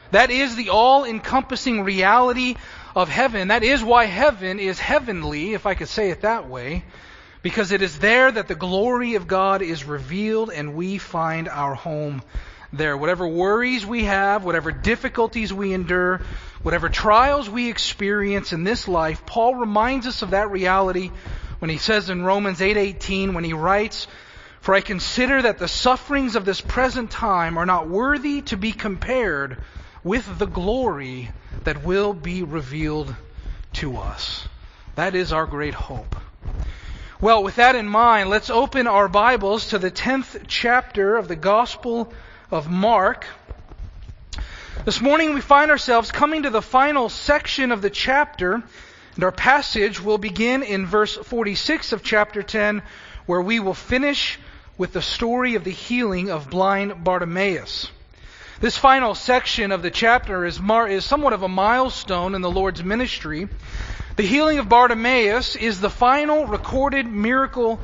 That is the all-encompassing reality of heaven. That is why heaven is heavenly, if I could say it that way, because it is there that the glory of God is revealed and we find our home there. Whatever worries we have, whatever difficulties we endure, whatever trials we experience in this life, Paul reminds us of that reality when he says in Romans 8:18, when he writes, "For I consider that the sufferings of this present time are not worthy to be compared with the glory that will be revealed to us." That is our great hope. Well, with that in mind, let's open our Bibles to the 10th chapter of the Gospel of Mark. This morning we find ourselves coming to the final section of the chapter, and our passage will begin in verse 46 of chapter 10, where we will finish with the story of the healing of blind Bartimaeus. This final section of the chapter is somewhat of a milestone in the Lord's ministry. The healing of Bartimaeus is the final recorded miracle,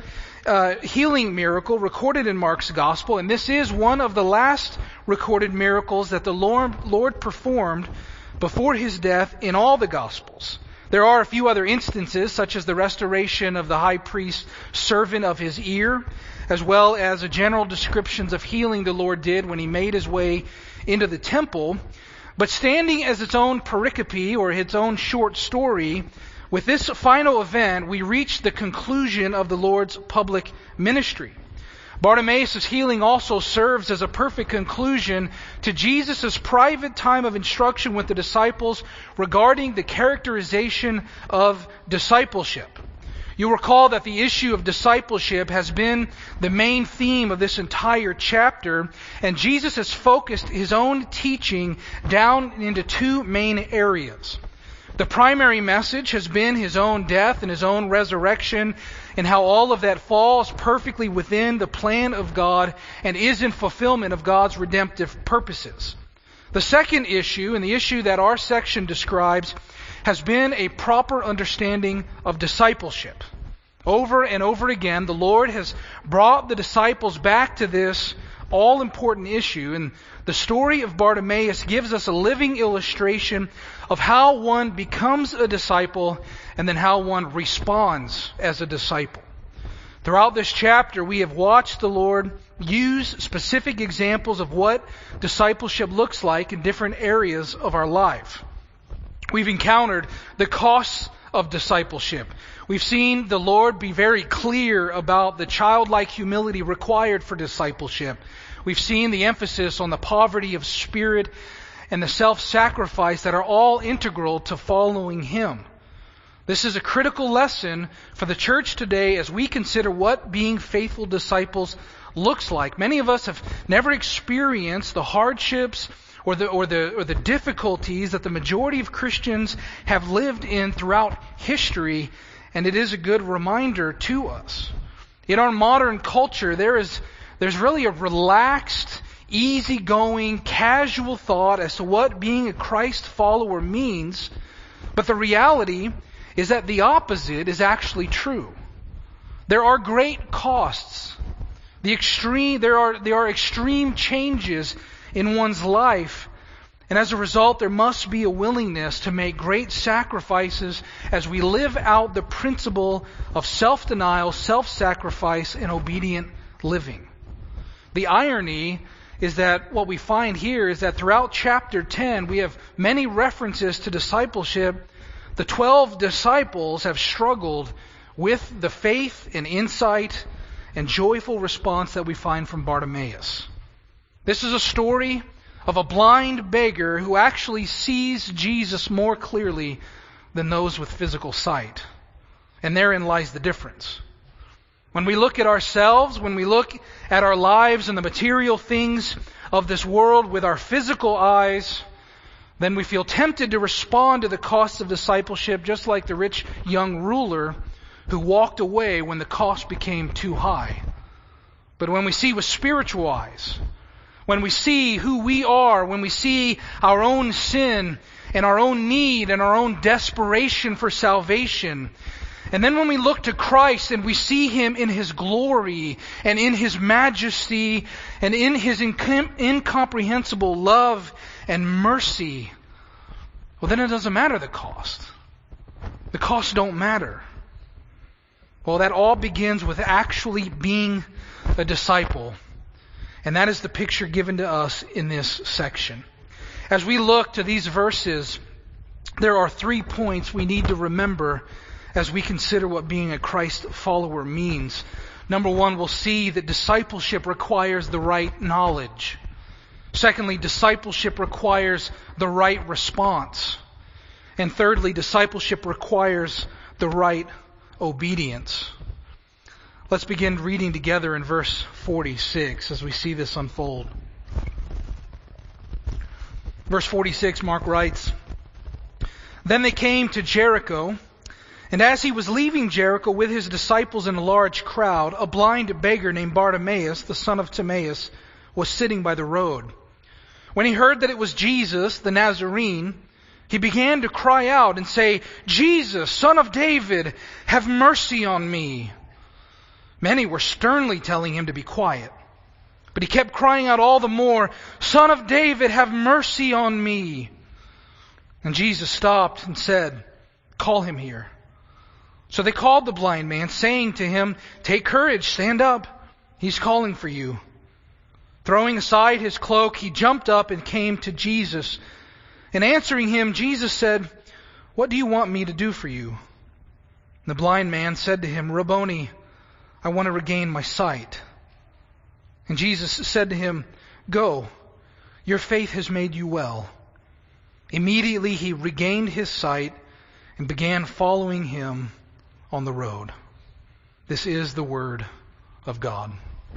healing miracle recorded in Mark's Gospel, and this is one of the last recorded miracles that the Lord performed before His death in all the Gospels. There are a few other instances, such as the restoration of the high priest's servant of his ear, as well as a general descriptions of healing the Lord did when He made His way into the temple. But standing as its own pericope, or its own short story, with this final event, we reach the conclusion of the Lord's public ministry. Bartimaeus' healing also serves as a perfect conclusion to Jesus' private time of instruction with the disciples regarding the characterization of discipleship. You recall that the issue of discipleship has been the main theme of this entire chapter, and Jesus has focused His own teaching down into two main areas. The primary message has been His own death and His own resurrection, and how all of that falls perfectly within the plan of God and is in fulfillment of God's redemptive purposes. The second issue, and the issue that our section describes, has been a proper understanding of discipleship. Over and over again, the Lord has brought the disciples back to this all-important issue, and the story of Bartimaeus gives us a living illustration of how one becomes a disciple and then how one responds as a disciple. Throughout this chapter, we have watched the Lord use specific examples of what discipleship looks like in different areas of our life. We've encountered the costs of discipleship. We've seen the Lord be very clear about the childlike humility required for discipleship. We've seen the emphasis on the poverty of spirit and the self-sacrifice that are all integral to following Him. This is a critical lesson for the church today as we consider what being faithful disciples looks like. Many of us have never experienced the hardships or the difficulties that the majority of Christians have lived in throughout history, and it is a good reminder to us. In our modern culture, there's really a relaxed, easygoing, casual thought as to what being a Christ follower means, but the reality is that the opposite is actually true. There are great costs. There are extreme changes in one's life, and as a result, there must be a willingness to make great sacrifices as we live out the principle of self-denial, self-sacrifice, and obedient living. The irony is that what we find here is that throughout chapter 10, we have many references to discipleship. The 12 disciples have struggled with the faith and insight and joyful response that we find from Bartimaeus. This is a story of a blind beggar who actually sees Jesus more clearly than those with physical sight. And therein lies the difference. When we look at ourselves, when we look at our lives and the material things of this world with our physical eyes, then we feel tempted to respond to the costs of discipleship just like the rich young ruler who walked away when the cost became too high. But when we see with spiritual eyes, when we see who we are, when we see our own sin and our own need and our own desperation for salvation, And then when we look to Christ and we see Him in His glory and in His majesty and in His incomprehensible love and mercy, well, then it doesn't matter the cost. The costs don't matter. Well, that all begins with actually being a disciple. And that is the picture given to us in this section. As we look to these verses, there are 3 points we need to remember as we consider what being a Christ follower means. Number 1, we'll see that discipleship requires the right knowledge. Secondly, discipleship requires the right response. And thirdly, discipleship requires the right obedience. Let's begin reading together in verse 46 as we see this unfold. Verse 46, Mark writes, "Then they came to Jericho, and as he was leaving Jericho with his disciples and a large crowd, a blind beggar named Bartimaeus, the son of Timaeus, was sitting by the road. When he heard that it was Jesus, the Nazarene, he began to cry out and say, 'Jesus, Son of David, have mercy on me.' Many were sternly telling him to be quiet. But he kept crying out all the more, 'Son of David, have mercy on me.' And Jesus stopped and said, 'Call him here.' So they called the blind man, saying to him, 'Take courage, stand up. He's calling for you.' Throwing aside his cloak, he jumped up and came to Jesus. And answering him, Jesus said, 'What do you want me to do for you?' And the blind man said to him, 'Rabboni, I want to regain my sight.' And Jesus said to him, 'Go, your faith has made you well.' Immediately he regained his sight and began following him on the road." This is the word of God.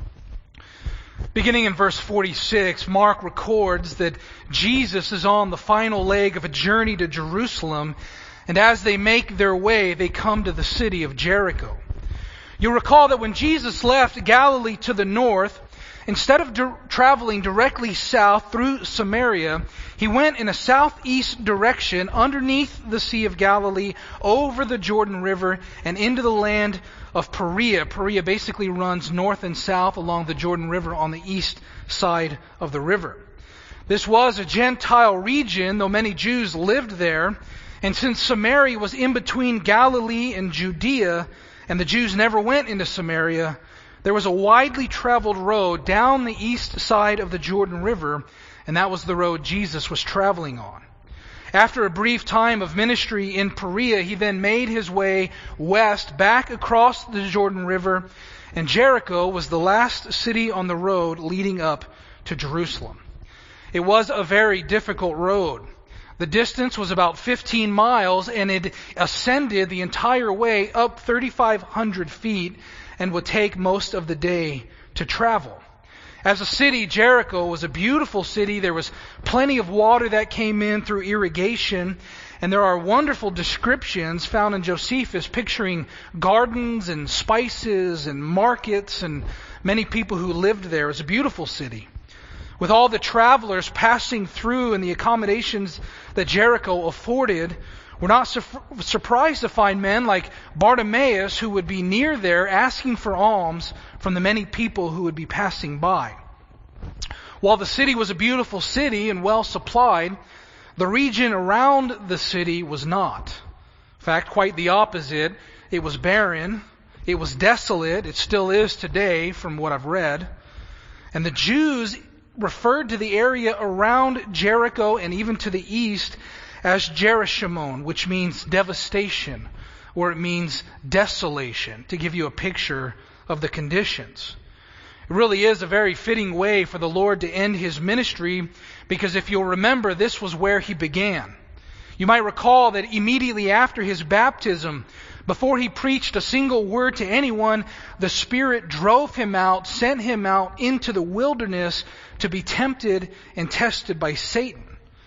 Beginning in verse 46, Mark records that Jesus is on the final leg of a journey to Jerusalem, and as they make their way, they come to the city of Jericho. You'll recall that when Jesus left Galilee to the north, instead of traveling directly south through Samaria, he went in a southeast direction underneath the Sea of Galilee, over the Jordan River, and into the land of Perea. Perea basically runs north and south along the Jordan River on the east side of the river. This was a Gentile region, though many Jews lived there. And since Samaria was in between Galilee and Judea, and the Jews never went into Samaria, there was a widely traveled road down the east side of the Jordan River, and that was the road Jesus was traveling on. After a brief time of ministry in Perea, he then made his way west back across the Jordan River, and Jericho was the last city on the road leading up to Jerusalem. It was a very difficult road. The distance was about 15 miles, and it ascended the entire way up 3,500 feet and would take most of the day to travel. As a city, Jericho was a beautiful city. There was plenty of water that came in through irrigation, and there are wonderful descriptions found in Josephus picturing gardens and spices and markets and many people who lived there. It was a beautiful city. With all the travelers passing through and the accommodations that Jericho afforded, we're not surprised to find men like Bartimaeus, who would be near there asking for alms from the many people who would be passing by. While the city was a beautiful city and well supplied, the region around the city was not. In fact, quite the opposite. It was barren. It was desolate. It still is today, from what I've read. And the Jews referred to the area around Jericho and even to the east as Jerichimon, which means devastation, or it means desolation, to give you a picture of the conditions. It really is a very fitting way for the Lord to end His ministry, because if you'll remember, this was where He began. You might recall that immediately after His baptism, before He preached a single word to anyone, the Spirit drove Him out, sent Him out into the wilderness to be tempted and tested by Satan.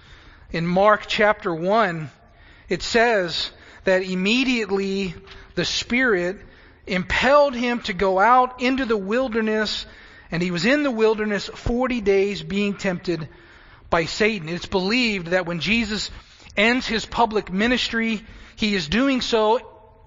In Mark chapter 1, it says that immediately the Spirit impelled Him to go out into the wilderness, and He was in the wilderness 40 days being tempted by Satan. It's believed that when Jesus ends His public ministry, He is doing so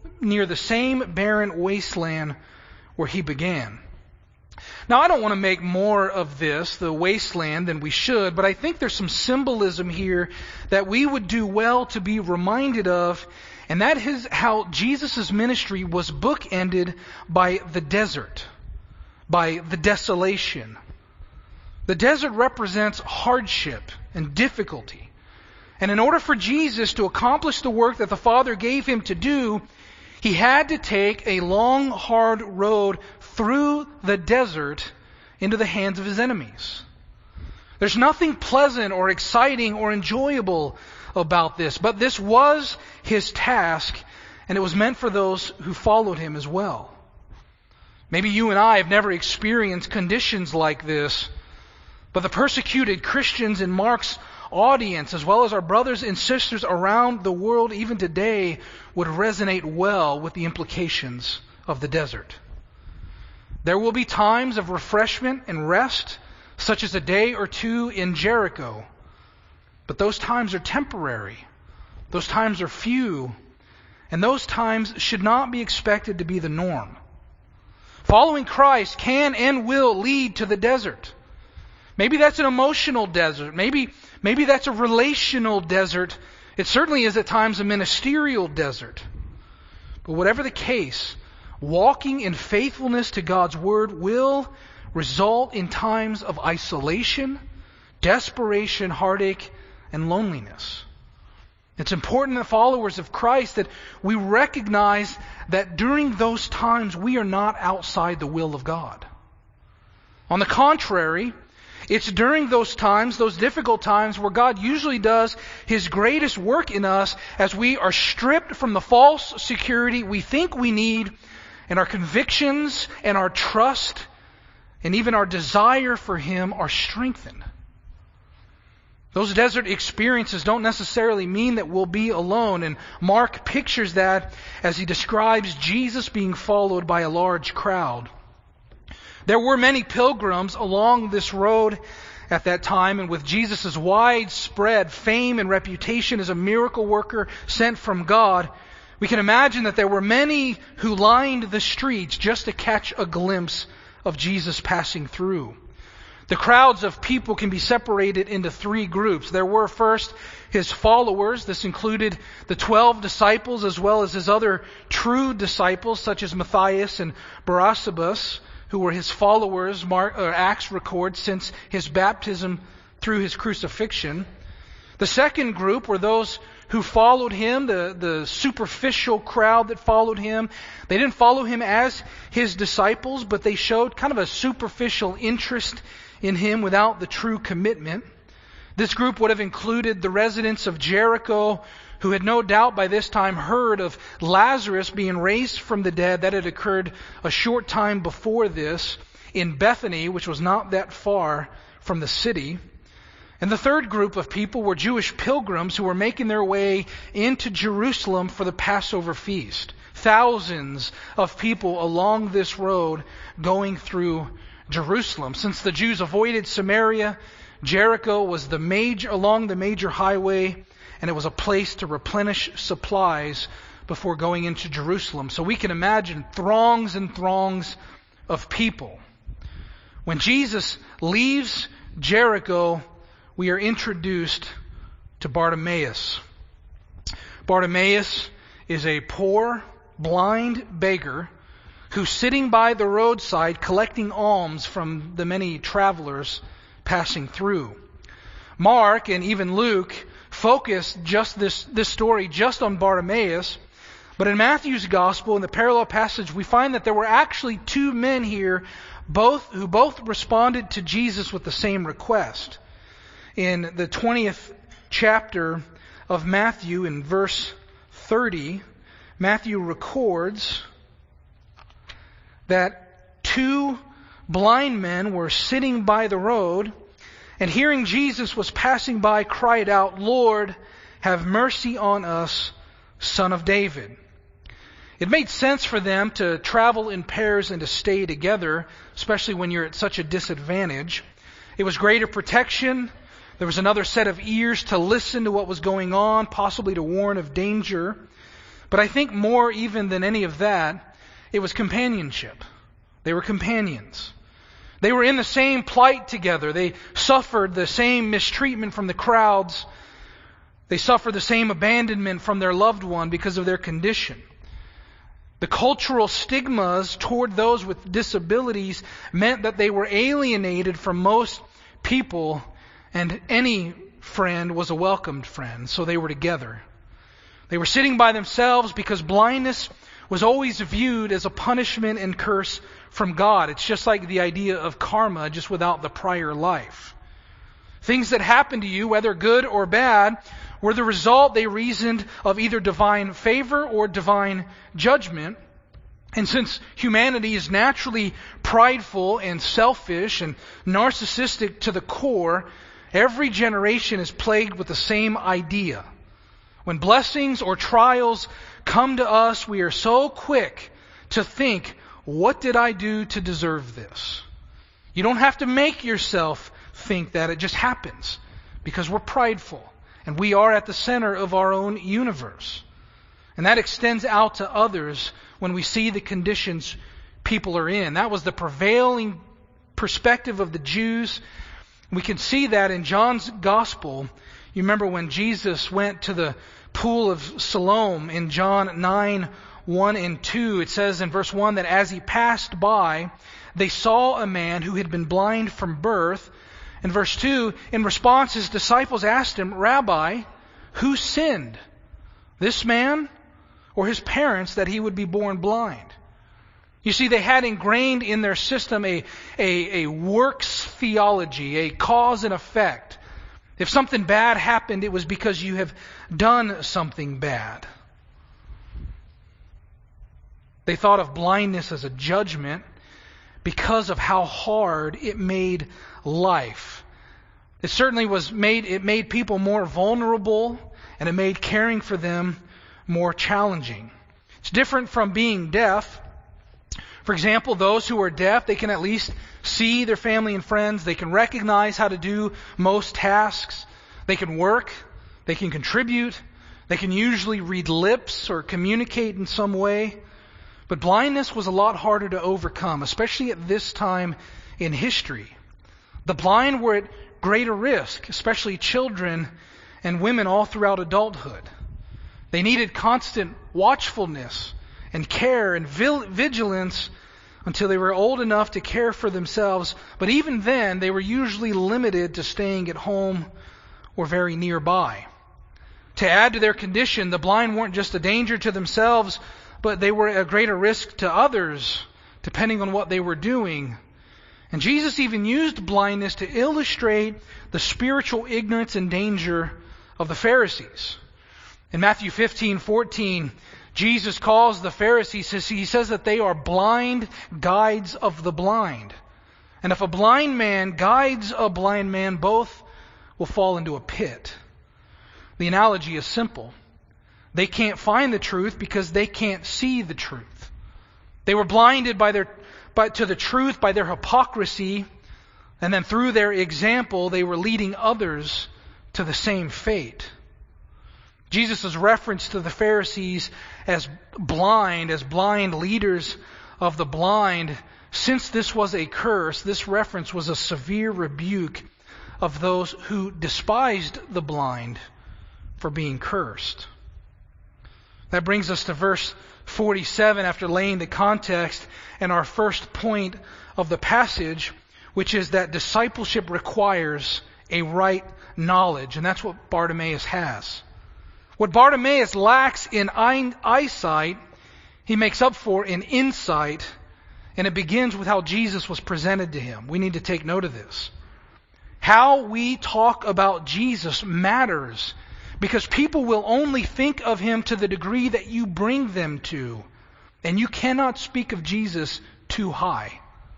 near the same barren wasteland where he began. Now, I don't want to make more of this, the wasteland, than we should, but I think there's some symbolism here that we would do well to be reminded of, and that is how Jesus' ministry was bookended by the desert, by the desolation. The desert represents hardship and difficulty. And in order for Jesus to accomplish the work that the Father gave him to do, he had to take a long, hard road through the desert into the hands of his enemies. There's nothing pleasant or exciting or enjoyable about this, but this was his task, and it was meant for those who followed him as well. Maybe you and I have never experienced conditions like this, but the persecuted Christians in Mark's audience, as well as our brothers and sisters around the world even today, would resonate well with the implications of the desert. There will be times of refreshment and rest, such as a day or two in Jericho. But those times are temporary. Those times are few. And those times should not be expected to be the norm. Following Christ can and will lead to the desert. Maybe that's an emotional desert. Maybe that's a relational desert. It certainly is at times a ministerial desert. But whatever the case, walking in faithfulness to God's Word will result in times of isolation, desperation, heartache, and loneliness. It's important that followers of Christ that we recognize that during those times we are not outside the will of God. On the contrary, it's during those times, those difficult times, where God usually does His greatest work in us as we are stripped from the false security we think we need, and our convictions and our trust and even our desire for Him are strengthened. Those desert experiences don't necessarily mean that we'll be alone, and Mark pictures that as he describes Jesus being followed by a large crowd. There were many pilgrims along this road at that time, and with Jesus' widespread fame and reputation as a miracle worker sent from God, we can imagine that there were many who lined the streets just to catch a glimpse of Jesus passing through. The crowds of people can be separated into three groups. There were first His followers. This included the 12 disciples as well as His other true disciples such as Matthias and Barsabbas, who were His followers, Acts records, since His baptism through His crucifixion. The second group were those who followed Him, the superficial crowd that followed Him. They didn't follow Him as His disciples, but they showed kind of a superficial interest in Him without the true commitment. This group would have included the residents of Jericho, who had no doubt by this time heard of Lazarus being raised from the dead. That had occurred a short time before this in Bethany, which was not that far from the city. And the third group of people were Jewish pilgrims who were making their way into Jerusalem for the Passover feast. Thousands of people along this road going through Jerusalem. Since the Jews avoided Samaria, Jericho was along the major highway, and it was a place to replenish supplies before going into Jerusalem. So we can imagine throngs and throngs of people. When Jesus leaves Jericho, we are introduced to Bartimaeus. Bartimaeus is a poor, blind beggar who's sitting by the roadside collecting alms from the many travelers passing through. Mark and even Luke focus just this story just on Bartimaeus, but in Matthew's gospel, in the parallel passage, we find that there were actually two men here, who both responded to Jesus with the same request. In the 20th chapter of Matthew, in verse 30, Matthew records that two blind men were sitting by the road, and hearing Jesus was passing by, cried out, "Lord, have mercy on us, Son of David." It made sense for them to travel in pairs and to stay together, especially when you're at such a disadvantage. It was greater protection. There was another set of ears to listen to what was going on, possibly to warn of danger. But I think more even than any of that, it was companionship. They were companions. They were in the same plight together. They suffered the same mistreatment from the crowds. They suffered the same abandonment from their loved one because of their condition. The cultural stigmas toward those with disabilities meant that they were alienated from most people, and any friend was a welcomed friend, so they were together. They were sitting by themselves because blindness was always viewed as a punishment and curse from God. It's just like the idea of karma, just without the prior life. Things that happened to you, whether good or bad, were the result, they reasoned, of either divine favor or divine judgment. And since humanity is naturally prideful and selfish and narcissistic to the core, every generation is plagued with the same idea. When blessings or trials come to us, we are so quick to think, what did I do to deserve this? You don't have to make yourself think that. It just happens because we're prideful and we are at the center of our own universe. And that extends out to others when we see the conditions people are in. That was the prevailing perspective of the Jews. We can see that in John's Gospel. You remember when Jesus went to the pool of Siloam in John 9:1 and 2. It says in verse 1 that as he passed by, they saw a man who had been blind from birth. In verse 2, in response, his disciples asked him, Rabbi, who sinned, this man or his parents, that he would be born blind? You see, they had ingrained in their system a works theology, a cause and effect. If something bad happened, it was because you have done something bad. They thought of blindness as a judgment because of how hard it made life. It certainly made people more vulnerable, and it made caring for them more challenging. It's different from being deaf. For example, those who are deaf, they can at least see their family and friends. They can recognize how to do most tasks. They can work. They can contribute. They can usually read lips or communicate in some way. But blindness was a lot harder to overcome, especially at this time in history. The blind were at greater risk, especially children and women all throughout adulthood. They needed constant watchfulness and care and vigilance until they were old enough to care for themselves. But even then, they were usually limited to staying at home or very nearby. To add to their condition, the blind weren't just a danger to themselves, but they were a greater risk to others, depending on what they were doing. And Jesus even used blindness to illustrate the spiritual ignorance and danger of the Pharisees. In Matthew 15:14, Jesus calls the Pharisees, he says that they are blind guides of the blind. And if a blind man guides a blind man, both will fall into a pit. The analogy is simple. They can't find the truth because they can't see the truth. They were blinded to the truth by their hypocrisy, and then through their example, they were leading others to the same fate. Jesus' reference to the Pharisees as blind leaders of the blind, since this was a curse, this reference was a severe rebuke of those who despised the blind for being cursed. That brings us to verse 47 after laying the context and our first point of the passage, which is that discipleship requires a right knowledge. And that's what Bartimaeus has. What Bartimaeus lacks in eyesight, he makes up for in insight, and it begins with how Jesus was presented to him. We need to take note of this. How we talk about Jesus matters, because people will only think of him to the degree that you bring them to. And you cannot speak of Jesus too high.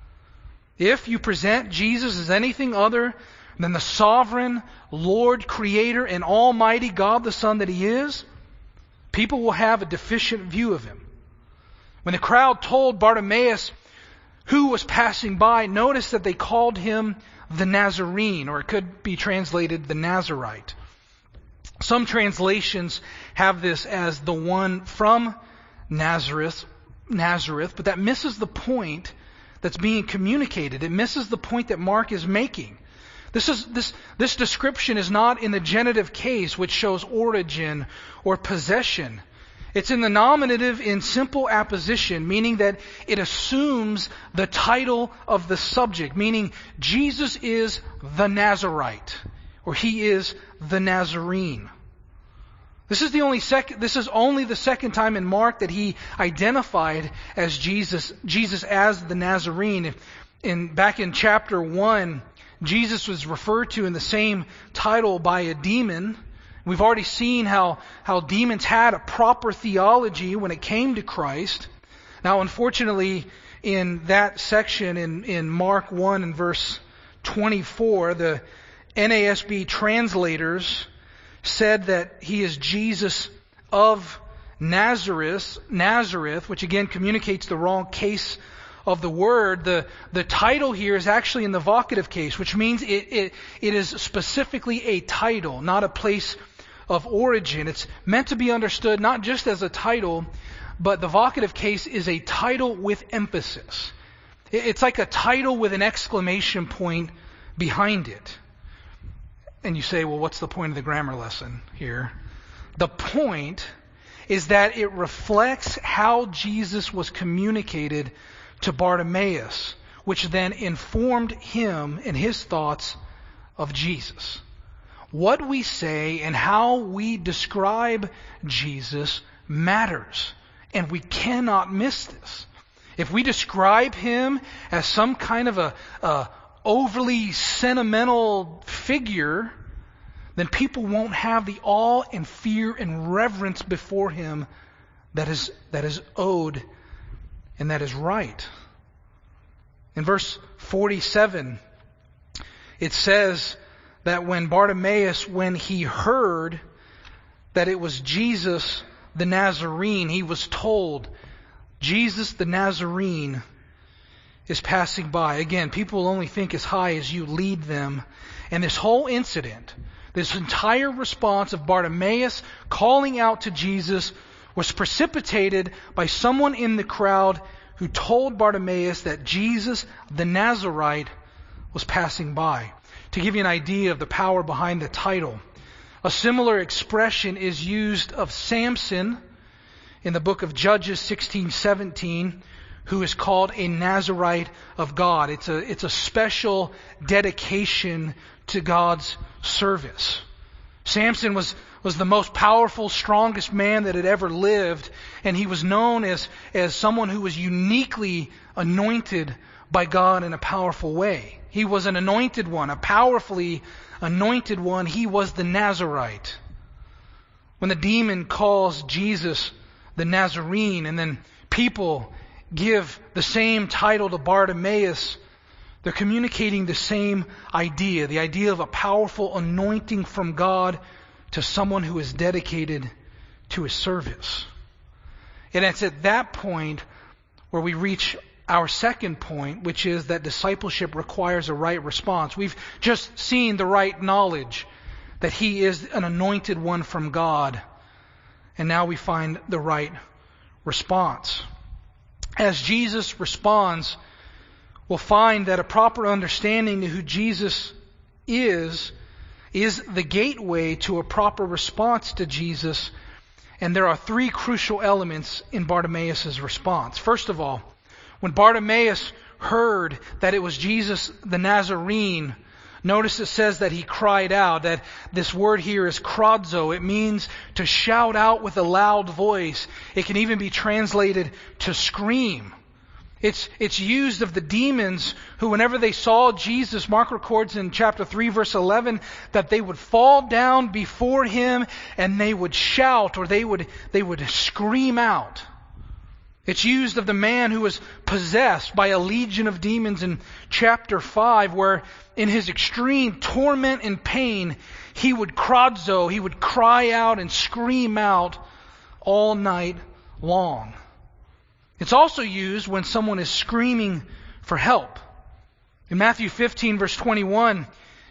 If you present Jesus as anything other than the sovereign Lord, Creator, and Almighty God the Son that he is, people will have a deficient view of him. When the crowd told Bartimaeus who was passing by, notice that they called him the Nazarene, or it could be translated the Nazarite. Some translations have this as the one from Nazareth, but that misses the point that's being communicated. It misses the point that Mark is making. This description is not in the genitive case, which shows origin or possession. It's in the nominative in simple apposition, meaning that it assumes the title of the subject, meaning Jesus is the Nazarite, or he is the Nazarene. This is only the second time in Mark that he identified as Jesus as the Nazarene. Back in chapter 1, Jesus was referred to in the same title by a demon. We've already seen how demons had a proper theology when it came to Christ. Now, unfortunately, in that section in Mark 1 and verse 24, the NASB translators said that he is Jesus of Nazareth, which again communicates the wrong case of the word. The title here is actually in the vocative case, which means it is specifically a title, not a place of origin. It's meant to be understood not just as a title, but the vocative case is a title with emphasis. It's like a title with an exclamation point behind it. And you say, well, what's the point of the grammar lesson here? The point is that it reflects how Jesus was communicated to Bartimaeus, which then informed him in his thoughts of Jesus. What we say and how we describe Jesus matters, and we cannot miss this. If we describe him as some kind of a overly sentimental figure, then people won't have the awe and fear and reverence before him that is owed and that is right. In verse 47, it says that when Bartimaeus, when he heard that it was Jesus the Nazarene, he was told, Jesus the Nazarene is passing by. Again, people will only think as high as you lead them. And this whole incident, this entire response of Bartimaeus calling out to Jesus, was precipitated by someone in the crowd who told Bartimaeus that Jesus the Nazarite was passing by. To give you an idea of the power behind the title, a similar expression is used of Samson in the book of Judges 16:17, who is called a Nazarite of God. It's a special dedication to God's service. Samson was the most powerful, strongest man that had ever lived, and he was known as someone who was uniquely anointed by God in a powerful way. He was an anointed one, a powerfully anointed one. He was the Nazarite. When the demon calls Jesus the Nazarene, and then people give the same title to Bartimaeus, they're communicating the same idea, the idea of a powerful anointing from God to someone who is dedicated to his service. And it's at that point where we reach our second point, which is that discipleship requires a right response. We've just seen the right knowledge that he is an anointed one from God. And now we find the right response. As Jesus responds, we'll find that a proper understanding of who Jesus is the gateway to a proper response to Jesus. And there are three crucial elements in Bartimaeus' response. First of all, when Bartimaeus heard that it was Jesus the Nazarene, notice it says that he cried out. That this word here is kradzo. It means to shout out with a loud voice. It can even be translated to scream. It's used of the demons who, whenever they saw Jesus, Mark records in chapter 3, verse 11, that they would fall down before him and they would shout, or they would scream out. It's used of the man who was possessed by a legion of demons in chapter 5, where in his extreme torment and pain, he would kradzo, he would cry out and scream out all night long. It's also used when someone is screaming for help. In Matthew 15, verse 21,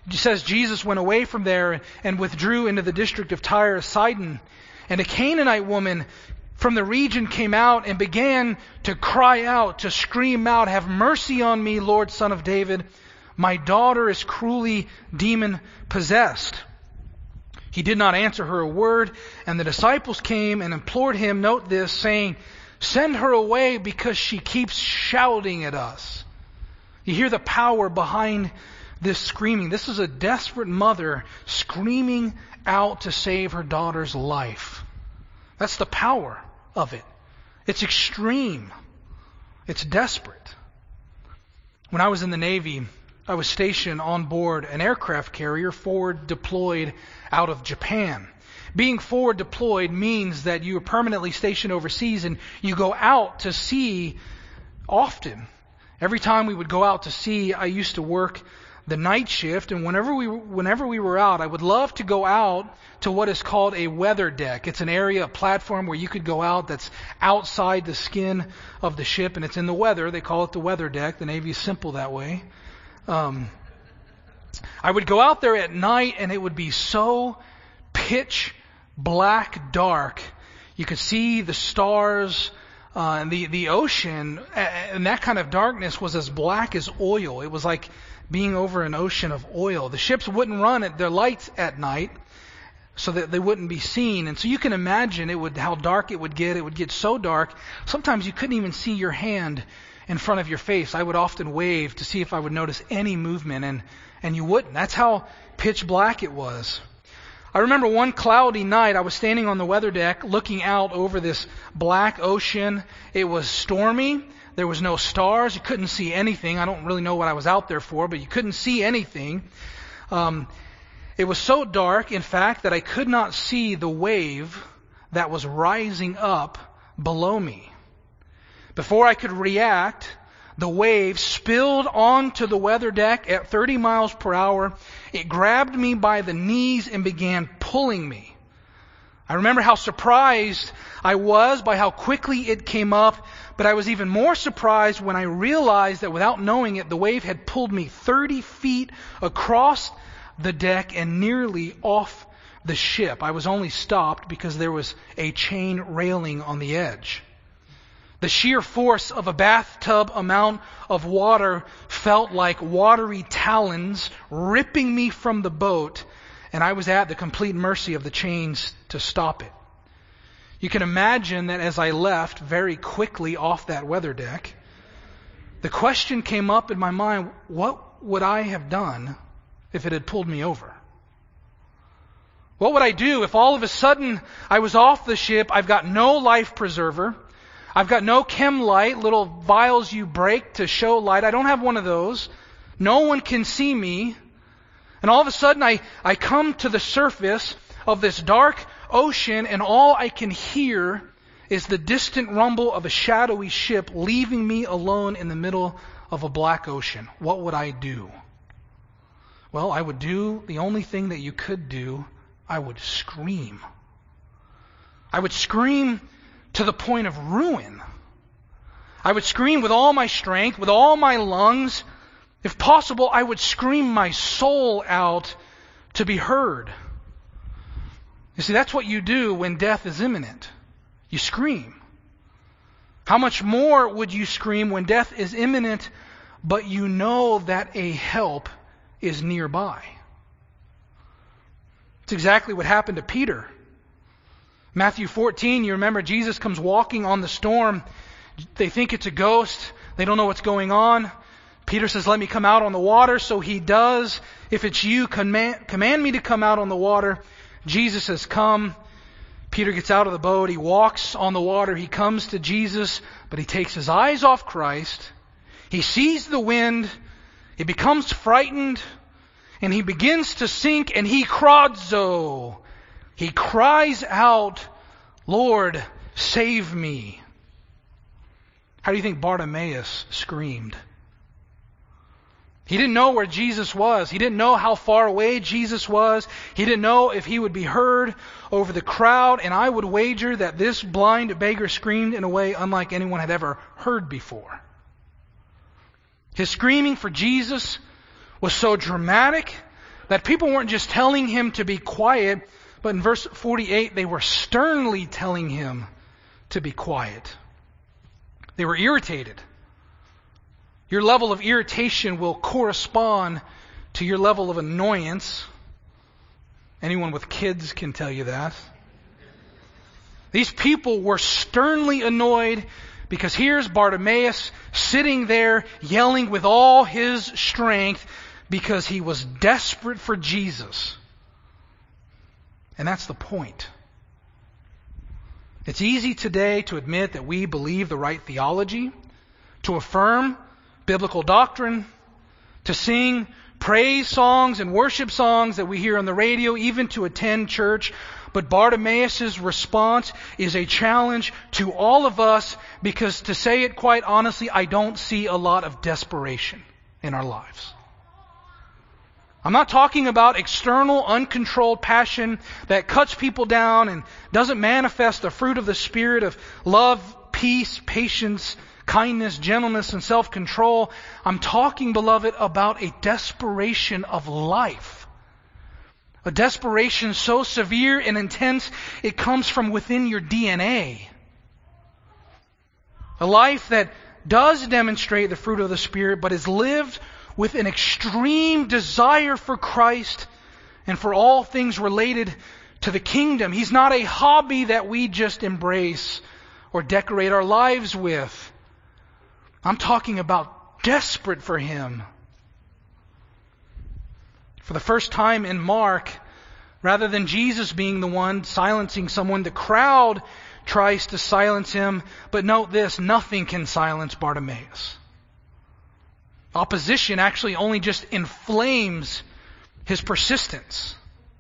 It says Jesus went away from there and withdrew into the district of Tyre and Sidon. And a Canaanite woman from the region came out and began to cry out, to scream out, "Have mercy on me, Lord, Son of David. My daughter is cruelly demon-possessed." He did not answer her a word, and the disciples came and implored him, note this, saying, "Send her away because she keeps shouting at us." You hear the power behind this screaming. This is a desperate mother screaming out to save her daughter's life. That's the power of it. It's extreme. It's desperate. When I was in the Navy, I was stationed on board an aircraft carrier forward deployed out of Japan. Being forward deployed means that you are permanently stationed overseas and you go out to sea often. Every time we would go out to sea, I used to work the night shift, and whenever we were out, I would love to go out to what is called a weather deck. It's an area, a platform where you could go out that's outside the skin of the ship, and it's in the weather. They call it the weather deck. The Navy is simple that way. I would go out there at night, and it would be so pitch black dark. You could see the stars, and the ocean, and that kind of darkness was as black as oil. It was like being over an ocean of oil. The ships wouldn't run at their lights at night so that they wouldn't be seen. And so you can imagine how dark it would get. It would get so dark, sometimes you couldn't even see your hand in front of your face. I would often wave to see if I would notice any movement, and you wouldn't. That's how pitch black it was. I remember one cloudy night, I was standing on the weather deck looking out over this black ocean. It was stormy. There was no stars. You couldn't see anything. I don't really know what I was out there for, but you couldn't see anything. It was so dark, in fact, that I could not see the wave that was rising up below me. Before I could react, the wave spilled onto the weather deck at 30 miles per hour. It grabbed me by the knees and began pulling me. I remember how surprised I was by how quickly it came up, but I was even more surprised when I realized that without knowing it, the wave had pulled me 30 feet across the deck and nearly off the ship. I was only stopped because there was a chain railing on the edge. The sheer force of a bathtub amount of water felt like watery talons ripping me from the boat, and I was at the complete mercy of the chains to stop it. You can imagine that as I left very quickly off that weather deck, the question came up in my mind, what would I have done if it had pulled me over? What would I do if all of a sudden I was off the ship, I've got no life preserver, I've got no chem light, little vials you break to show light. I don't have one of those. No one can see me. And all of a sudden I come to the surface of this dark ocean, and all I can hear is the distant rumble of a shadowy ship leaving me alone in the middle of a black ocean. What would I do? Well, I would do the only thing that you could do. I would scream. I would scream to the point of ruin. I would scream with all my strength, with all my lungs. If possible, I would scream my soul out to be heard. You see, that's what you do when death is imminent. You scream. How much more would you scream when death is imminent, but you know that a help is nearby? It's exactly what happened to Peter. Matthew 14, you remember Jesus comes walking on the storm. They think it's a ghost. They don't know what's going on. Peter says, "Let me come out on the water." So he does. "If it's you, command me to come out on the water." Jesus says, "Come." Peter gets out of the boat. He walks on the water. He comes to Jesus, but he takes his eyes off Christ. He sees the wind. He becomes frightened, and he begins to sink, and he kradzo. He cries out, "Lord, save me." How do you think Bartimaeus screamed? He didn't know where Jesus was. He didn't know how far away Jesus was. He didn't know if he would be heard over the crowd. And I would wager that this blind beggar screamed in a way unlike anyone had ever heard before. His screaming for Jesus was so dramatic, That people weren't just telling him to be quiet, but in verse 48, they were sternly telling him to be quiet. They were irritated. Your level of irritation will correspond to your level of annoyance. Anyone with kids can tell you that. These people were sternly annoyed because here's Bartimaeus sitting there yelling with all his strength because he was desperate for Jesus. And that's the point. It's easy today to admit that we believe the right theology, to affirm biblical doctrine, to sing praise songs and worship songs that we hear on the radio, even to attend church. But Bartimaeus' response is a challenge to all of us because, to say it quite honestly, I don't see a lot of desperation in our lives. I'm not talking about external, uncontrolled passion that cuts people down and doesn't manifest the fruit of the Spirit of love, peace, patience, kindness, gentleness, and self-control. I'm talking, beloved, about a desperation of life. A desperation so severe and intense, it comes from within your DNA. A life that does demonstrate the fruit of the Spirit, but is lived with an extreme desire for Christ and for all things related to the kingdom. He's not a hobby that we just embrace or decorate our lives with. I'm talking about desperate for Him. For the first time in Mark, rather than Jesus being the one silencing someone, the crowd tries to silence him. But note this, nothing can silence Bartimaeus. Opposition actually only just inflames his persistence.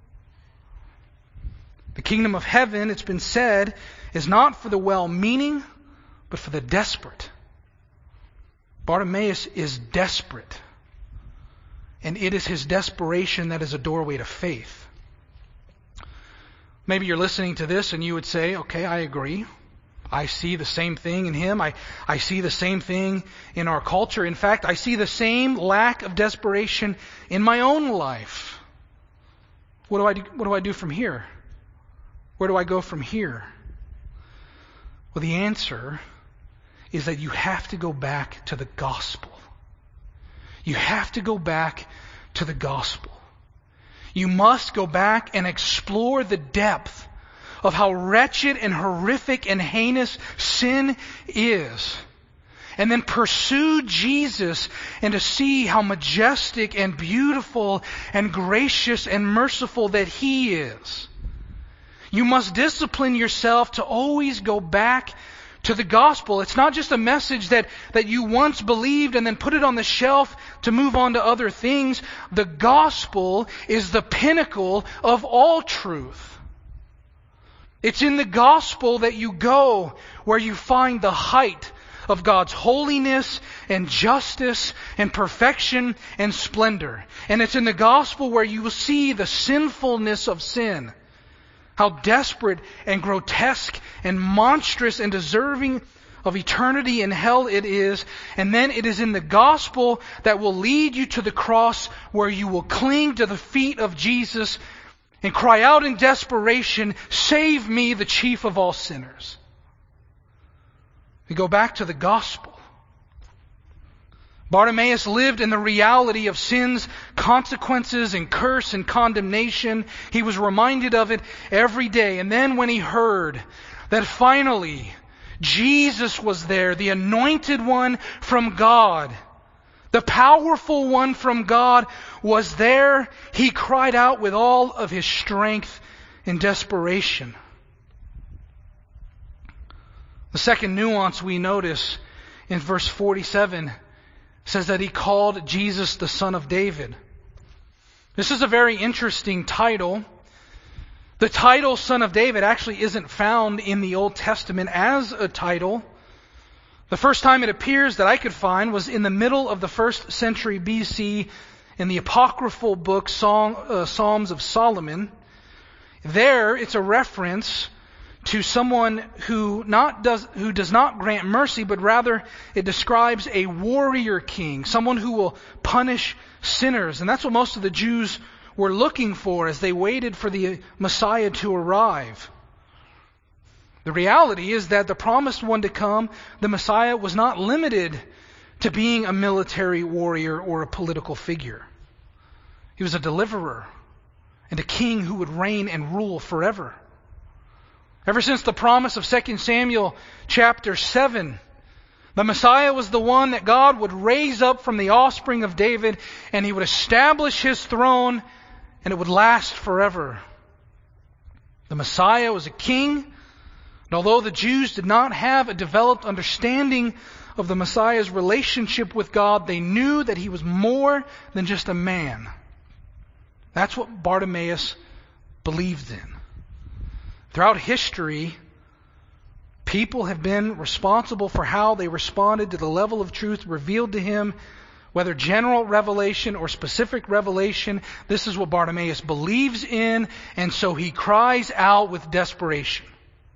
The kingdom of heaven, it's been said, is not for the well-meaning, but for the desperate. Bartimaeus is desperate. And it is his desperation that is a doorway to faith. Maybe you're listening to this and you would say, okay, I agree. I see the same thing in him. I see the same thing in our culture. In fact, I see the same lack of desperation in my own life. What do I do from here? Where do I go from here? Well, the answer is that you have to go back to the gospel. You have to go back to the gospel. You must go back and explore the depth of how wretched and horrific and heinous sin is. And then pursue Jesus and to see how majestic and beautiful and gracious and merciful that He is. You must discipline yourself to always go back to the gospel. It's not just a message that you once believed and then put it on the shelf to move on to other things. The gospel is the pinnacle of all truth. It's in the gospel that you go where you find the height of God's holiness and justice and perfection and splendor. And it's in the gospel where you will see the sinfulness of sin. How desperate and grotesque and monstrous and deserving of eternity in hell it is. And then it is in the gospel that will lead you to the cross where you will cling to the feet of Jesus and cry out in desperation, "Save me, the chief of all sinners." We go back to the gospel. Bartimaeus lived in the reality of sin's consequences and curse and condemnation. He was reminded of it every day. And then when he heard that finally Jesus was there, the anointed one from God, the powerful one from God was there, he cried out with all of his strength in desperation. The second nuance we notice in verse 47 says that he called Jesus the Son of David. This is a very interesting title. The title Son of David actually isn't found in the Old Testament as a title. The first time it appears that I could find was in the middle of the 1st century BC in the apocryphal book Psalms of Solomon. There it's a reference to someone who does not grant mercy, but rather it describes a warrior king, someone who will punish sinners. And that's what most of the Jews were looking for as they waited for the Messiah to arrive. The reality is that the promised one to come, the Messiah, was not limited to being a military warrior or a political figure. He was a deliverer and a king who would reign and rule forever. Ever since the promise of 2 Samuel chapter 7, the Messiah was the one that God would raise up from the offspring of David, and he would establish his throne, and it would last forever. The Messiah was a king, and although the Jews did not have a developed understanding of the Messiah's relationship with God, they knew that he was more than just a man. That's what Bartimaeus believed in. Throughout history, people have been responsible for how they responded to the level of truth revealed to him, whether general revelation or specific revelation. This is what Bartimaeus believes in, and so he cries out with desperation.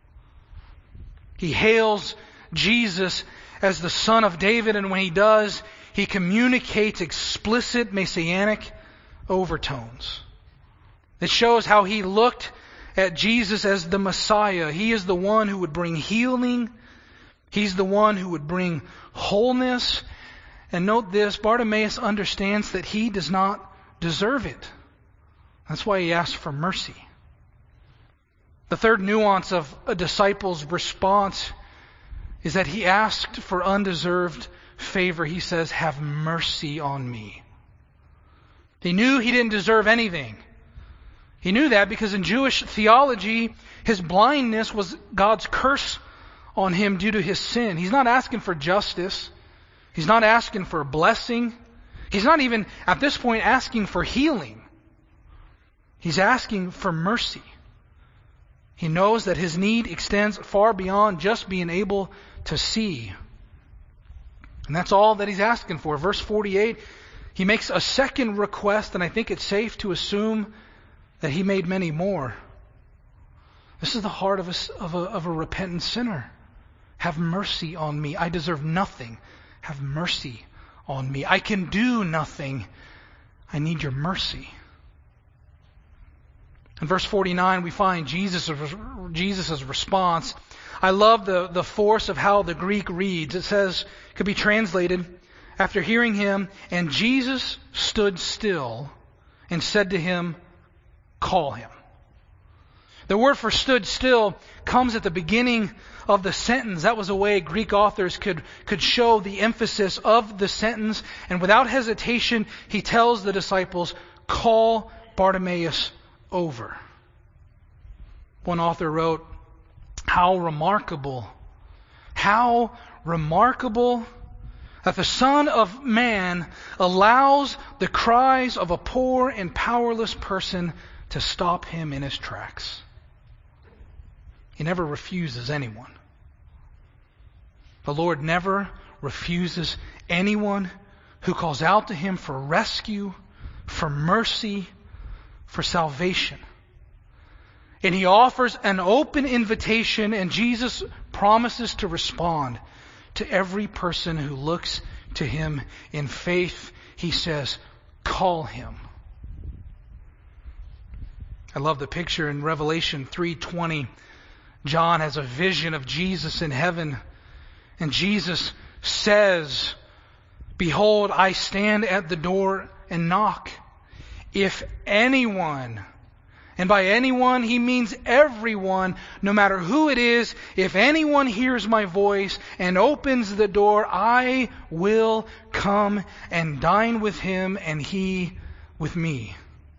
He hails Jesus as the Son of David, and when he does, he communicates explicit messianic overtones. It shows how he looked at Jesus as the Messiah. He is the one who would bring healing. He's the one who would bring wholeness. And note this, Bartimaeus understands that he does not deserve it. That's why he asks for mercy. The third nuance of a disciple's response is that he asked for undeserved favor. He says, "Have mercy on me." He knew he didn't deserve anything. He knew that because in Jewish theology, his blindness was God's curse on him due to his sin. He's not asking for justice. He's not asking for a blessing. He's not even, at this point, asking for healing. He's asking for mercy. He knows that his need extends far beyond just being able to see. And that's all that he's asking for. Verse 48, he makes a second request, and I think it's safe to assume that he made many more. This is the heart of a repentant sinner. Have mercy on me. I deserve nothing. Have mercy on me. I can do nothing. I need your mercy. In verse 49, we find Jesus' response. I love the force of how the Greek reads. It says, it could be translated, after hearing him, and Jesus stood still and said to him, "Call him." The word for stood still comes at the beginning of the sentence. That was a way Greek authors could show the emphasis of the sentence. And without hesitation, he tells the disciples, "Call Bartimaeus over." One author wrote, how remarkable that the Son of Man allows the cries of a poor and powerless person to stop him in his tracks. He never refuses anyone. The Lord never refuses anyone who calls out to him for rescue, for mercy, for salvation. And he offers an open invitation, and Jesus promises to respond to every person who looks to him in faith. He says, "Call him." I love the picture in Revelation 3:20. John has a vision of Jesus in heaven, and Jesus says, "Behold, I stand at the door and knock. If anyone," and by anyone he means everyone, no matter who it is, "if anyone hears my voice and opens the door, I will come and dine with him and he with me."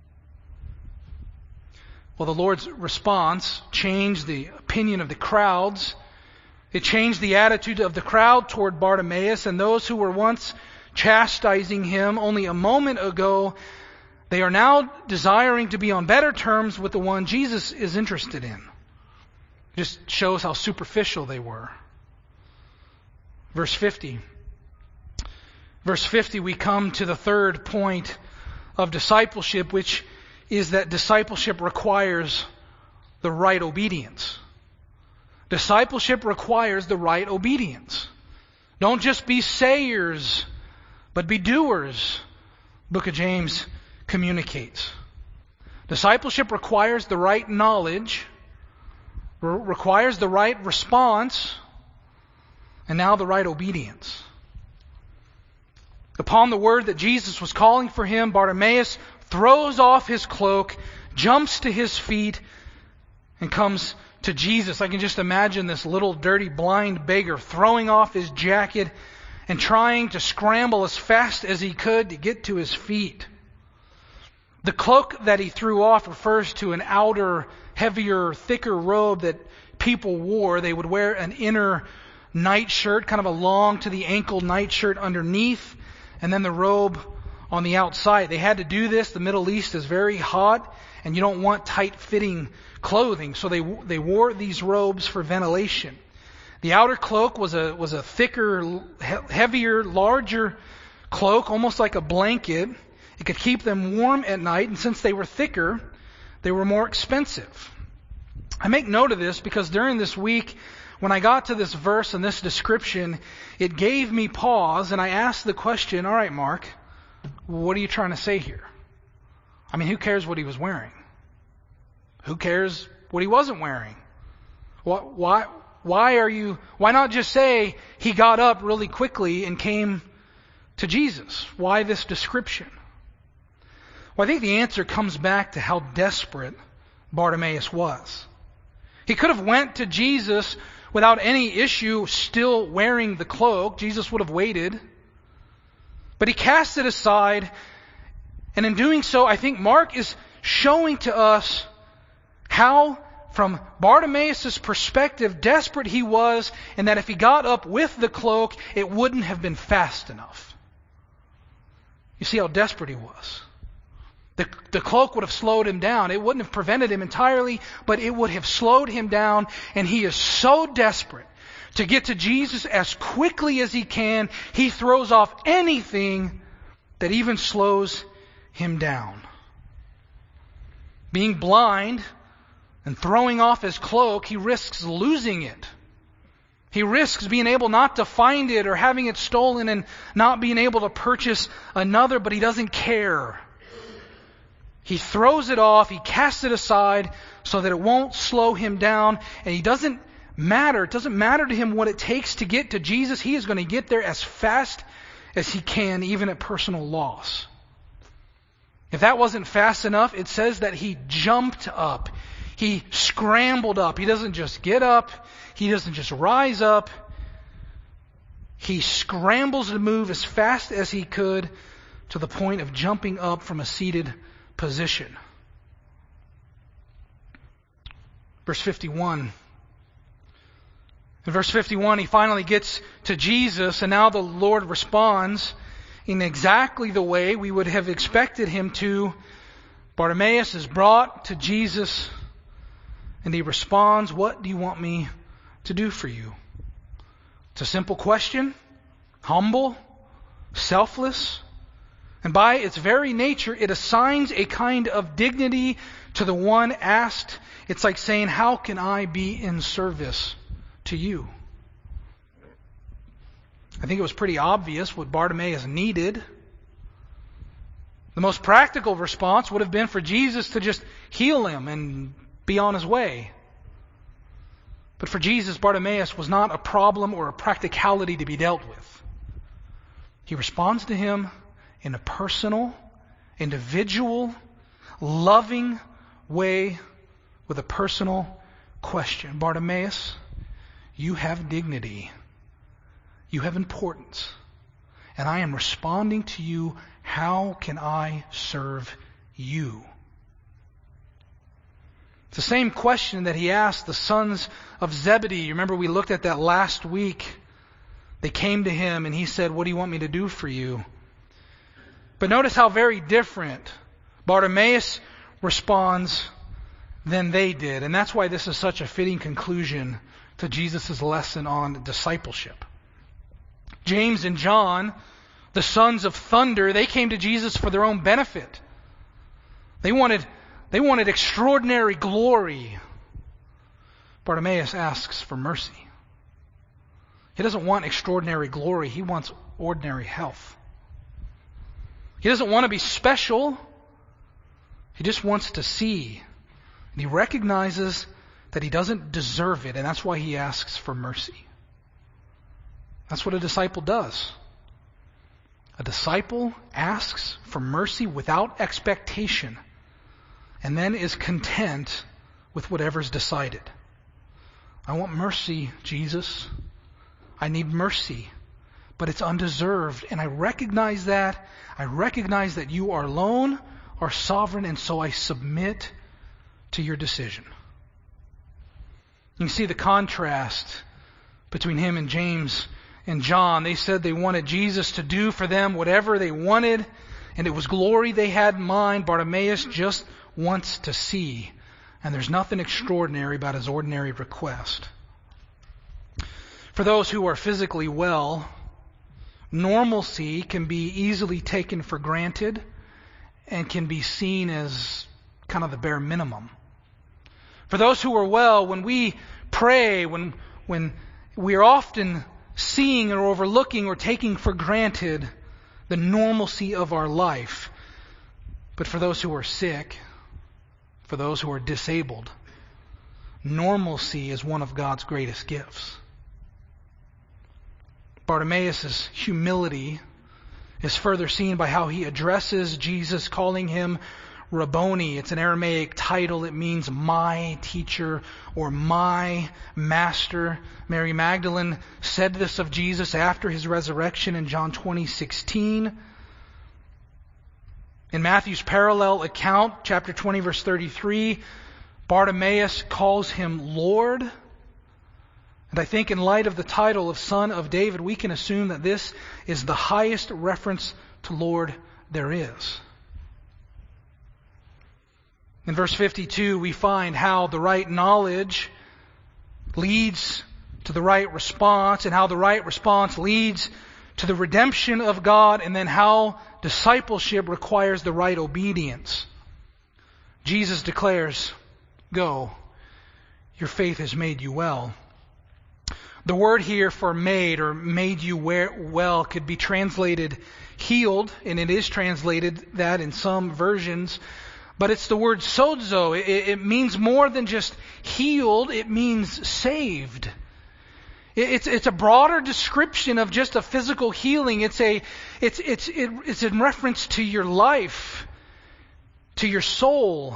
Well, the Lord's response changed the opinion of the crowds. It changed the attitude of the crowd toward Bartimaeus, and those who were once chastising him only a moment ago, they are now desiring to be on better terms with the one Jesus is interested in. It just shows how superficial they were. Verse 50. Verse 50, we come to the third point of discipleship, which is that discipleship requires the right obedience. Discipleship requires the right obedience. Don't just be sayers, but be doers. Book of James communicates. Discipleship requires the right knowledge, requires the right response, and now the right obedience. Upon the word that Jesus was calling for him, Bartimaeus throws off his cloak, jumps to his feet, and comes to Jesus. I can just imagine this little dirty blind beggar throwing off his jacket and trying to scramble as fast as he could to get to his feet. The cloak that he threw off refers to an outer, heavier, thicker robe that people wore. They would wear an inner nightshirt, kind of a long to the ankle nightshirt underneath, and then the robe on the outside. They had to do this. The Middle East is very hot, and you don't want tight-fitting clothing, so they wore these robes for ventilation. The outer cloak was a thicker, heavier, larger cloak, almost like a blanket. It could keep them warm at night, and since they were thicker, they were more expensive. I make note of this because during this week, when I got to this verse and this description, it gave me pause, and I asked the question, all right, Mark, what are you trying to say here? I mean, who cares what he was wearing? Who cares what he wasn't wearing? Why not just say he got up really quickly and came to Jesus? Why this description? Well, I think the answer comes back to how desperate Bartimaeus was. He could have went to Jesus without any issue still wearing the cloak. Jesus would have waited. But he cast it aside, and in doing so, I think Mark is showing to us how, from Bartimaeus' perspective, desperate he was, and that if he got up with the cloak, it wouldn't have been fast enough. You see how desperate he was. The cloak would have slowed him down. It wouldn't have prevented him entirely, but it would have slowed him down, and he is so desperate to get to Jesus as quickly as he can, he throws off anything that even slows him down. Being blind and throwing off his cloak, he risks losing it. He risks being able not to find it or having it stolen and not being able to purchase another, but he doesn't care. He throws it off, he casts it aside so that it won't slow him down, and it doesn't matter to him what it takes to get to Jesus. He is going to get there as fast as he can, even at personal loss. If that wasn't fast enough, it says that he jumped up. He scrambled up. He doesn't just get up. He doesn't just rise up. He scrambles to move as fast as he could to the point of jumping up from a seated position. Verse 51. In verse 51, he finally gets to Jesus, and now the Lord responds in exactly the way we would have expected him to. Bartimaeus is brought to Jesus, and he responds, "What do you want me to do for you?" It's a simple question, humble, selfless, and by its very nature, it assigns a kind of dignity to the one asked. It's like saying, "How can I be in service to you?" I think it was pretty obvious what Bartimaeus needed. The most practical response would have been for Jesus to just heal him and be on his way. But for Jesus, Bartimaeus was not a problem or a practicality to be dealt with. He responds to him in a personal, individual, loving way with a personal question. Bartimaeus, you have dignity. You have importance. And I am responding to you, how can I serve you? It's the same question that he asked the sons of Zebedee. You remember we looked at that last week. They came to him and he said, "What do you want me to do for you?" But notice how very different Bartimaeus responds than they did. And that's why this is such a fitting conclusion to Jesus' lesson on discipleship. James and John, the sons of thunder, they came to Jesus for their own benefit. They wanted extraordinary glory. Bartimaeus asks for mercy. He doesn't want extraordinary glory. He wants ordinary health. He doesn't want to be special. He just wants to see. And he recognizes that he doesn't deserve it, and that's why he asks for mercy. That's what a disciple does. A disciple asks for mercy without expectation, and then is content with whatever's decided. I want mercy, Jesus. I need mercy, but it's undeserved, and I recognize that. I recognize that you are alone, are sovereign, and so I submit to your decision. You can see the contrast between him and James and John. They said they wanted Jesus to do for them whatever they wanted, and it was glory they had in mind. Bartimaeus just wants to see, and there's nothing extraordinary about his ordinary request. For those who are physically well, normalcy can be easily taken for granted and can be seen as kind of the bare minimum. For those who are well, when we pray, when we are often seeing or overlooking or taking for granted the normalcy of our life. But for those who are sick, for those who are disabled, normalcy is one of God's greatest gifts. Bartimaeus' humility is further seen by how he addresses Jesus, calling him Rabboni. It's an Aramaic title. It means my teacher or my master. Mary Magdalene said this of Jesus after his resurrection in John 20:16. In Matthew's parallel account, chapter 20, verse 33, Bartimaeus calls him Lord. And I think in light of the title of Son of David, we can assume that this is the highest reference to Lord there is. In verse 52, we find how the right knowledge leads to the right response, and how the right response leads to the redemption of God, and then how discipleship requires the right obedience. Jesus declares, "Go, your faith has made you well." The word here for made or made you well could be translated healed, and it is translated that in some versions. But it's the word sozo. It means more than just healed. It means saved. It's a broader description of just a physical healing. It's in reference to your life, to your soul.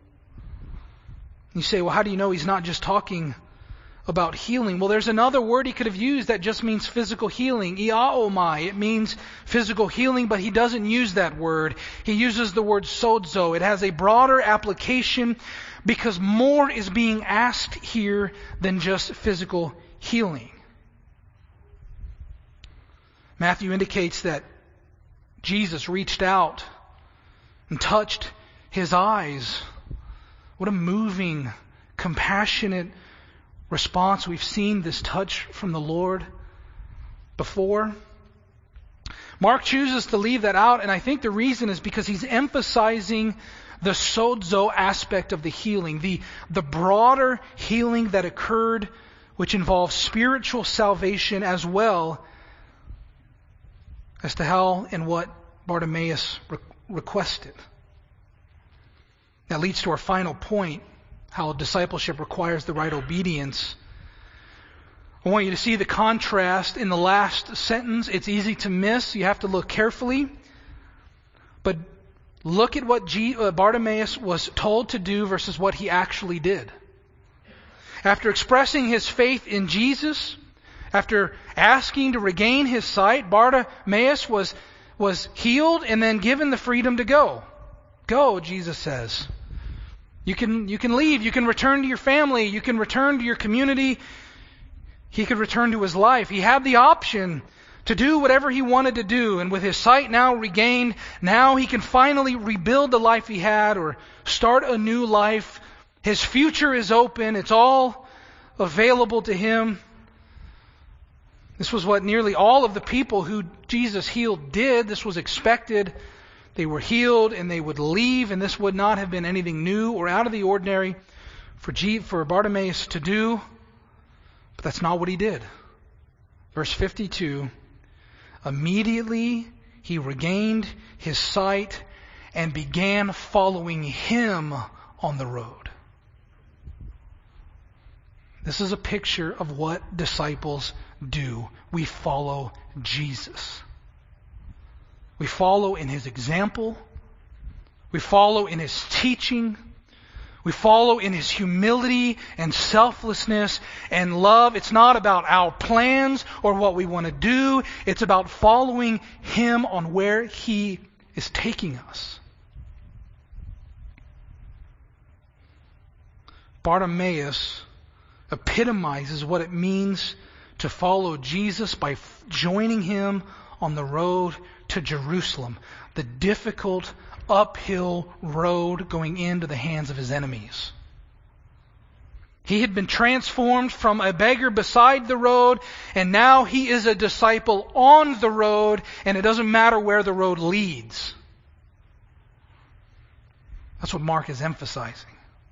You say, well, how do you know he's not just talking about healing? Well, there's another word he could have used that just means physical healing. Iaomai. It means physical healing, but he doesn't use that word. He uses the word sozo. It has a broader application because more is being asked here than just physical healing. Matthew indicates that Jesus reached out and touched his eyes. What a moving, compassionate response. We've seen this touch from the Lord before. Mark chooses to leave that out, and I think the reason is because he's emphasizing the sozo aspect of the healing, the broader healing that occurred, which involves spiritual salvation as well as to how and what Bartimaeus requested. That leads to our final point, how discipleship requires the right obedience. I want you to see the contrast in the last sentence. It's easy to miss. You have to look carefully. But look at what Bartimaeus was told to do versus what he actually did. After expressing his faith in Jesus, after asking to regain his sight, Bartimaeus was healed and then given the freedom to go. Go, Jesus says. You can leave. You can return to your family. You can return to your community. He could return to his life. He had the option to do whatever he wanted to do. And with his sight now regained, now he can finally rebuild the life he had or start a new life. His future is open. It's all available to him. This was what nearly all of the people who Jesus healed did. This was expected. They were healed and they would leave, and this would not have been anything new or out of the ordinary for Bartimaeus to do. But that's not what he did. Verse 52, immediately he regained his sight and began following him on the road. This is a picture of what disciples do. We follow Jesus. We follow in his example. We follow in his teaching. We follow in his humility and selflessness and love. It's not about our plans or what we want to do. It's about following him on where he is taking us. Bartimaeus epitomizes what it means to follow Jesus by joining him on the road to Jerusalem, the difficult uphill road going into the hands of his enemies. He had been transformed from a beggar beside the road, and now he is a disciple on the road, and it doesn't matter where the road leads. That's what Mark is emphasizing.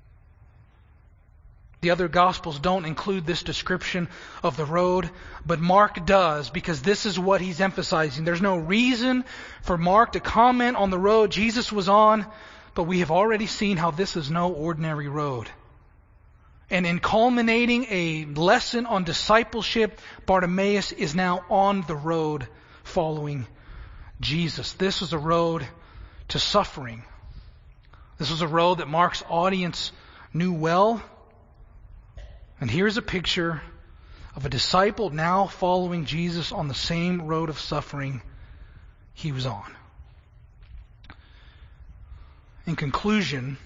The other Gospels don't include this description of the road, but Mark does, because this is what he's emphasizing. There's no reason for Mark to comment on the road Jesus was on, but we have already seen how this is no ordinary road. And in culminating a lesson on discipleship, Bartimaeus is now on the road following Jesus. This was a road to suffering. This was a road that Mark's audience knew well. And here's a picture of a disciple now following Jesus on the same road of suffering he was on. In conclusion,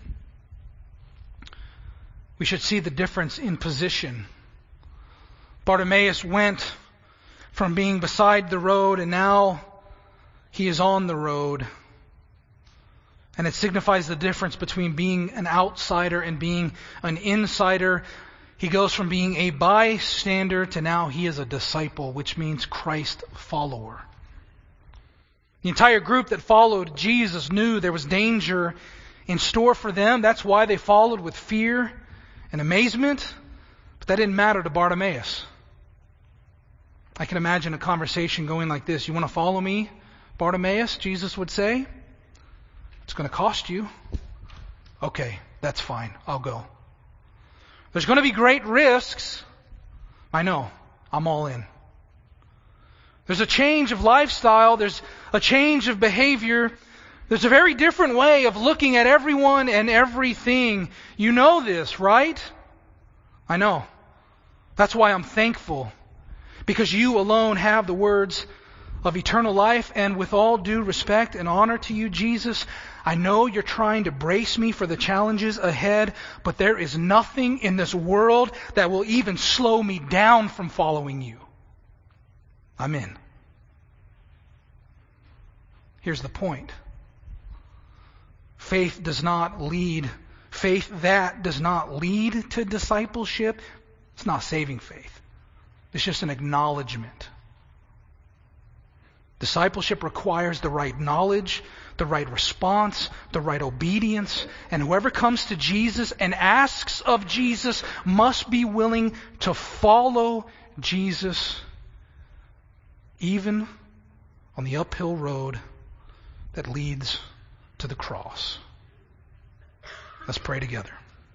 we should see the difference in position. Bartimaeus went from being beside the road, and now he is on the road. And it signifies the difference between being an outsider and being an insider. He goes from being a bystander to now he is a disciple, which means Christ follower. The entire group that followed Jesus knew there was danger in store for them. That's why they followed with fear and amazement. But that didn't matter to Bartimaeus. I can imagine a conversation going like this. You want to follow me, Bartimaeus? Jesus would say. It's going to cost you. Okay, that's fine. I'll go. There's going to be great risks. I know. I'm all in. There's a change of lifestyle. There's a change of behavior. There's a very different way of looking at everyone and everything. You know this, right? I know. That's why I'm thankful. Because you alone have the words of eternal life, and with all due respect and honor to you, Jesus, I know you're trying to brace me for the challenges ahead, but there is nothing in this world that will even slow me down from following you. I'm in. Here's the point. Faith that does not lead to discipleship, it's not saving faith. It's just an acknowledgement. Discipleship requires the right knowledge, the right response, the right obedience, and whoever comes to Jesus and asks of Jesus must be willing to follow Jesus even on the uphill road that leads to the cross. Let's pray together.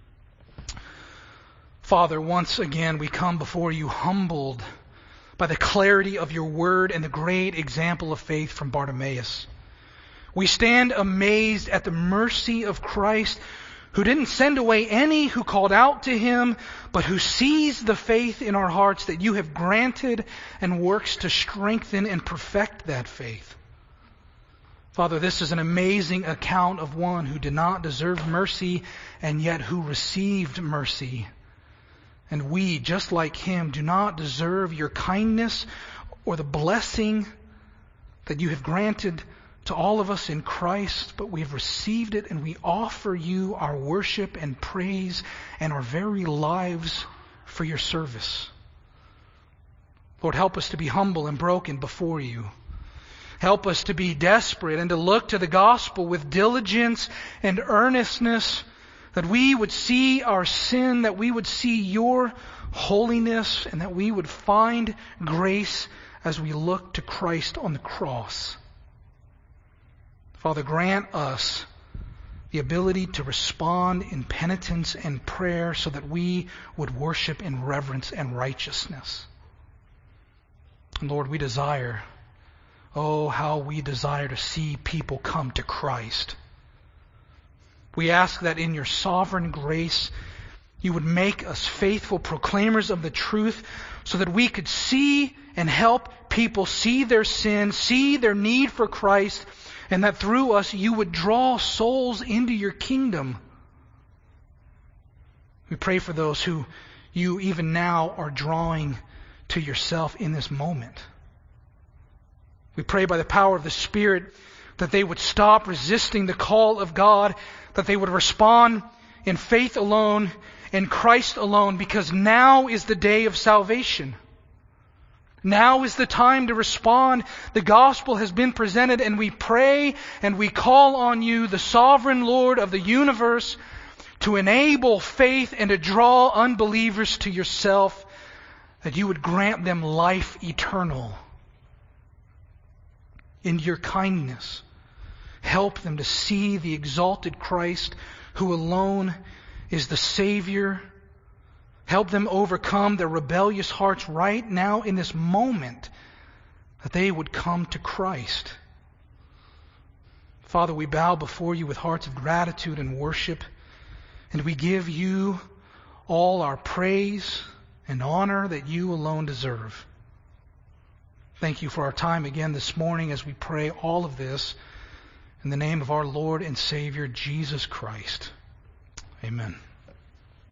Father, once again we come before you humbled by the clarity of your word and the great example of faith from Bartimaeus. We stand amazed at the mercy of Christ, who didn't send away any who called out to him, but who sees the faith in our hearts that you have granted and works to strengthen and perfect that faith. Father, this is an amazing account of one who did not deserve mercy and yet who received mercy. And we, just like him, do not deserve your kindness or the blessing that you have granted to all of us in Christ, but we have received it and we offer you our worship and praise and our very lives for your service. Lord, help us to be humble and broken before you. Help us to be desperate and to look to the gospel with diligence and earnestness, that we would see our sin, that we would see your holiness, and that we would find grace as we look to Christ on the cross. Father, grant us the ability to respond in penitence and prayer so that we would worship in reverence and righteousness. And Lord, we desire, oh, how we desire to see people come to Christ. We ask that in your sovereign grace, you would make us faithful proclaimers of the truth so that we could see and help people see their sin, see their need for Christ, and that through us you would draw souls into your kingdom. We pray for those who you even now are drawing to yourself in this moment. We pray by the power of the Spirit that they would stop resisting the call of God, that they would respond in faith alone, in Christ alone, because now is the day of salvation. Now is the time to respond. The gospel has been presented, and we pray and we call on you, the sovereign Lord of the universe, to enable faith and to draw unbelievers to yourself, that you would grant them life eternal. In your kindness, help them to see the exalted Christ who alone is the Savior. Help them overcome their rebellious hearts right now in this moment, that they would come to Christ. Father, we bow before you with hearts of gratitude and worship, and we give you all our praise and honor that you alone deserve. Thank you for our time again this morning as we pray all of this in the name of our Lord and Savior, Jesus Christ. Amen.